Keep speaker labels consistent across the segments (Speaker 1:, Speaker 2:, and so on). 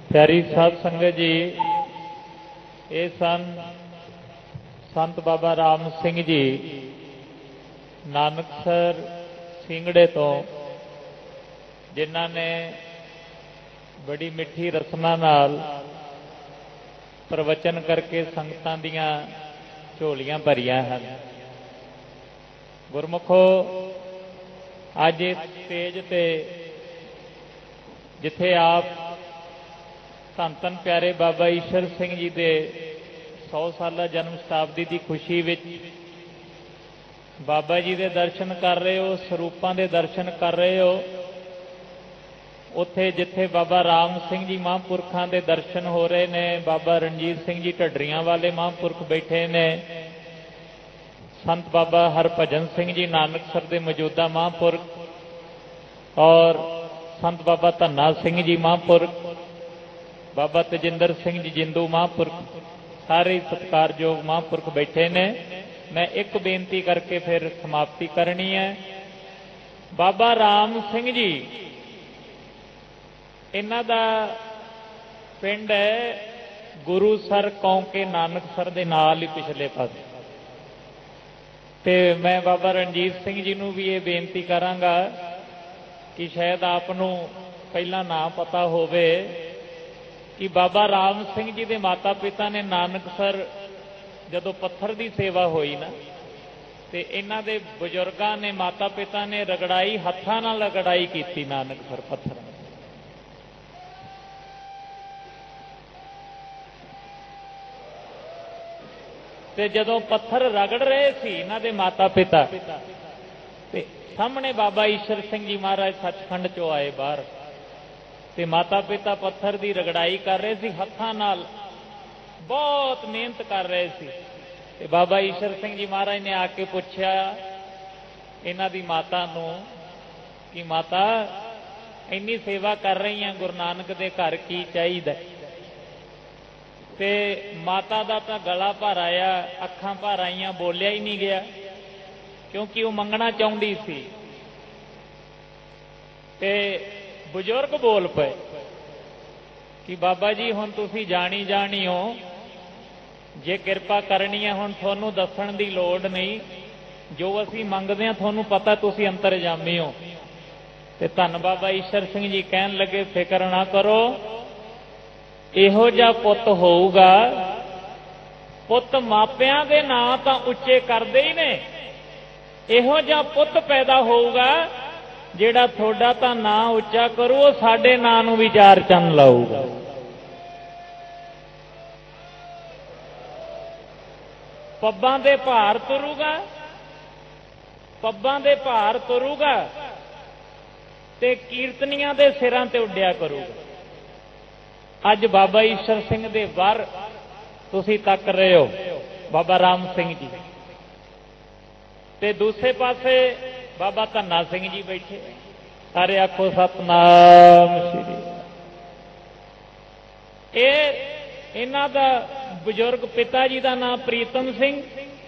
Speaker 1: प्यारी साध संगत जी, ये सन संत बाबा राम सिंह जी नानकसर सिंगड़े तो, जिन्हों ने बड़ी मिठी रस्मां नाल प्रवचन करके संगतां दियां झोलियां भरियां हैं। गुरमुखो, अज इस स्टेज ते जिथे आप धन धन प्यारे बाबा ईश्वर सिंह जी के 100 साला जन्म शताब्दी की खुशी विच बाबा जी के दर्शन कर रहे हो, सरूपां दे दर्शन कर रहे हो, उत्थे जिथे बाबा राम सिंह जी महापुरखों के दर्शन हो रहे ने, बाबा रणजीत सिंह जी ढड्डरियां वाले महापुरख बैठे ने, संत बाबा हरभजन सिंह जी नानकसर के मौजूदा महापुरख और संत बाबा धन्ना सिंह जी महापुरख, बाबा तेजिंदर सिंह जी जिंदू महापुरख, सारे सत्कारयोग महापुरख बैठे ने। मैं एक बेनती करके फिर समाप्ति करनी है। बाबा राम सिंह जी, इन्हां दा पिंड है गुरुसर कौंके नानकसर दे नाल ही पिछले पासे। ते मैं बाबा रणजीत सिंह जी नूं भी ये बेनती करांगा कि शायद आप नूं पहला ना पता होवे कि बाबा राम सिंह जी के माता पिता ने नानकसर जदों पत्थर की सेवा हुई ना, तो इन्हां दे बजुर्गां ने माता पिता ने रगड़ाई, हत्थां नाल रगड़ाई की नानकसर पत्थर। ते जदों पत्थर रगड़ रहे सी इन्हां दे माता पिता, ते सामने बाबा ईश्वर सिंह जी महाराज सचखंड चो आए बाहर, ते माता पिता पत्थर की रगड़ाई कर रहे सी, हत्थां नाल बहुत मेहनत कर रहे सी। ते बाबा ईश्वर सिंह जी महाराज ने आके पूछा इन्हां दी माता नूं कि माता इन्नी सेवा कर रही हैं, गुरु नानक दे घर की चाहिए? ते माता दा तां गला भर आया, अखां भर आईयां, बोलिया ही नहीं गया क्योंकि वो मंगना चाहुंदी सी। ते बुजुर्ग बोल पे कि बाबा जी हुण तुसीं जाणी जाणी हो, जे किरपा करनी है हुण तुहानूं दस्सण दी लोड़ नहीं, जो असीं मंगदे हां तुहानूं पता तुसीं अंतरजामी हो। ते धन बाबा ईश्वर सिंह जी कहण लगे फिक्र ना करो, इहो जिहा पुੱਤ होऊगा, पुੱਤ मापियां दे नां तां उच्चे करदे ही ने, इहो जिहा पुੱਤ पैदा होऊगा ਜਿਹੜਾ ਤੁਹਾਡਾ ਤਾਂ ਨਾਂ ਉੱਚਾ ਕਰੂ, ਉਹ ਸਾਡੇ ਨਾਂ ਨੂੰ ਵੀ ਚਾਰ ਚੰਨ ਲਾਊਗਾ। ਪੱਬਾਂ ਦੇ ਭਾਰ ਤੁਰੂਗਾ, ਪੱਬਾਂ ਦੇ ਭਾਰ ਤੁਰੂਗਾ ਤੇ ਕੀਰਤਨੀਆਂ ਦੇ ਸਿਰਾਂ ਤੇ ਉੱਡਿਆ ਕਰੂਗਾ। ਅੱਜ ਬਾਬਾ ਈਸ਼ਰ ਸਿੰਘ ਦੇ ਵਰ ਤੁਸੀਂ ਤੱਕ ਰਹੇ ਹੋ, ਬਾਬਾ ਰਾਮ ਸਿੰਘ ਜੀ, ਤੇ ਦੂਸਰੇ ਪਾਸੇ बाबा धन्ना सिंह जी बैठे। सारे आखो सतनाम श्री। इन्हां दा बुजुर्ग पिता जी का नाम प्रीतम सिंह।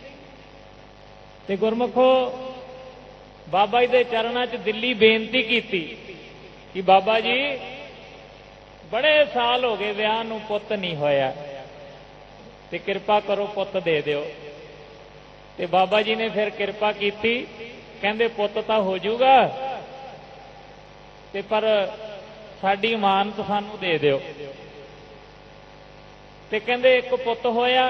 Speaker 1: ते गुरमुखो, बाबा जी के चरणों च दिल्ली बेनती की कि बाबा जी बड़े साल हो गए विआह नूं पुੱਤ नहीं होया, ते कृपा करो पुੱਤ दे दिओ। ते बाबा जी ने फिर कृपा की, कहंदे पुੱਤ तां हो जूगा, ते पर साडी इमानत सानू दे दिओ। ते कहंदे एक पुੱਤ होया,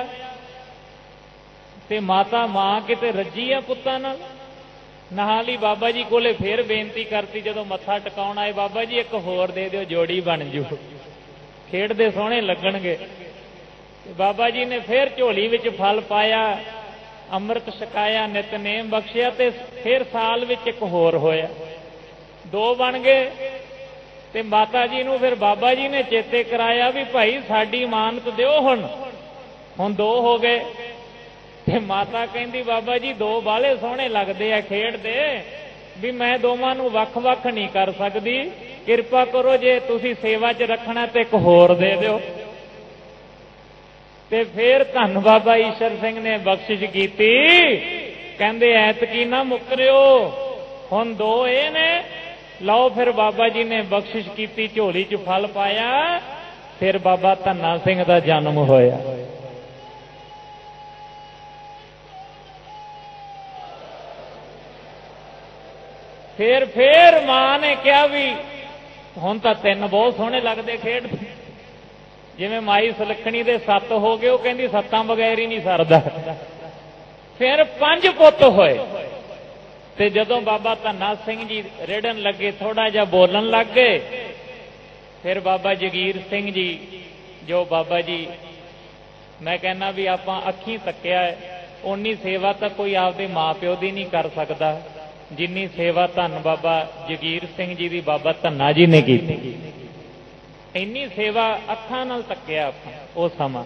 Speaker 1: ते माता मां किते रजी आ पुੱਤਾਂ नाल। नाल ही बाबा जी कोले फिर बेनती करती, जदों मत्था टकाउण आए, बाबा जी एक होर दे दिओ, जोड़ी बन जू, खेडदे सोहणे लगणगे। बाबा जी ने फिर झोली विच फल पाया, अमृत छकाया, नितनेम बख्शिया, ते फिर साल विच एक होर होया, दो बन गए। ते माता जी नूं फिर बाबा जी ने चेते कराया भी भाई साडी इमानत दिओ, हुण दो हो गए। ते माता कहंदी बाबा जी दो बाले सोहणे लगदे आ खेडदे, भी मैं दोवां नूं वख-वख नहीं कर सकदी, किरपा करो जे तुसीं सेवा च रखना ते एक होर दे दिओ। ते फिर धन बाबा ईश्वर सिंह ने बख्शिश की, कहंदे ऐतकी ना मुकरियो, हुण दो ये ने, लो फिर बाबा जी ने बख्शिश की, झोली च फल पाया, फिर बाबा धन्ना सिंह का जन्म होया। फिर मां ने कहा भी हुण तां 3 बहुत सोहने लगते खेड, जिवें माई सुलखणी दे 7 हो गए, वो कहंदी 7 बगैर ही नहीं सरदा। फिर 5 पुत होए ते जदों बाबा धन्ना सिंह जी रेड़न लगे, थोड़ा जिहा बोलन लग गए, फिर बाबा जगीर सिंह जी जो बाबा जी मैं कहना भी आप अखीं तक्या है, उन्नी सेवा तो कोई आपदे माँ प्यो की नहीं कर सकता जिन्नी सेवा धन बाबा जगीर सिंह जी की बाबा धन्ना जी ने की। इन्नी सेवा अखां नाल तक्या आप उस समा,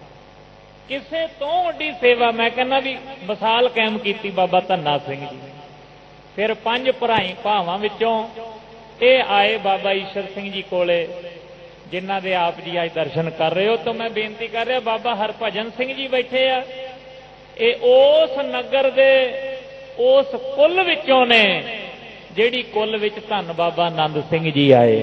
Speaker 1: किसे तो वड्डी सेवा मैं कहना भी मिसाल कायम की बाबा धन्ना सिंह जी। फिर 5 भराई भावां विचों ये आए बाबा ईश्वर सिंह जी कोले, जिन्हां दे आप जी अज दर्शन कर रहे हो। तो मैं बेनती कर रहा, बाबा हरभजन सिंह जी बैठे आ, ये उस नगर दे उस कुल विचों ने जिहड़ी कुल विच धन बाबा आनंद सिंह जी आए।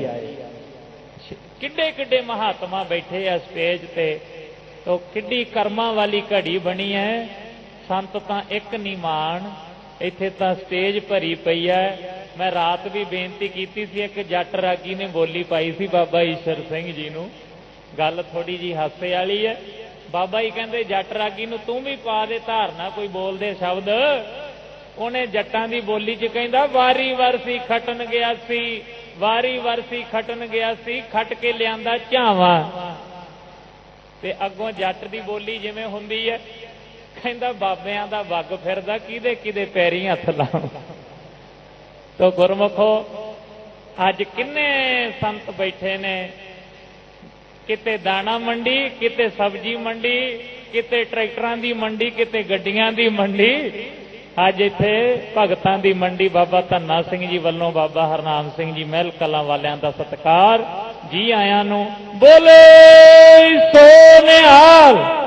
Speaker 1: किड्डे किड्डे महात्मा बैठे आ स्टेज ते, तो किड्डी कर्मां वाली घड़ी बनी है। संत तां एक नहीं मान, इत्थे तां स्टेज भरी पई है। मैं रात भी बेनती की सी, एक जट रागी ने बोली पाई सी बाबा ईश्वर सिंह जी नूं, गल थोड़ी जी हासे वाली है। बाबा जी कहंदे जट रागी नूं तूं भी पा दे धारना, कोई बोल दे शब्द। उन्हें जट्टां दी बोली च कहंदा वारी वरसी खटन गया सी, वारी वरसी खटन गया सी, खट के लियांदा झावा। ते अगों जट दी बोली जिवें हुंदी है, कहंदा बाबियां दा वग फिरदा, किहदे किहदे पैरी हथ लाऊं। तो गुरमुखो अज किन्ने संत बैठे ने, किते दाणा मंडी, किते सब्जी मंडी, किते ट्रैक्टरां दी मंडी, किते गड्डियां दी मंडी, अज इत्थे भगतां दी मंडी। बाबा धन्ना सिंह जी वल्लों बाबा हरनाम सिंह जी महल कलां वालियां दा सत्कार, जी आयां नूं बोले सो निहाल।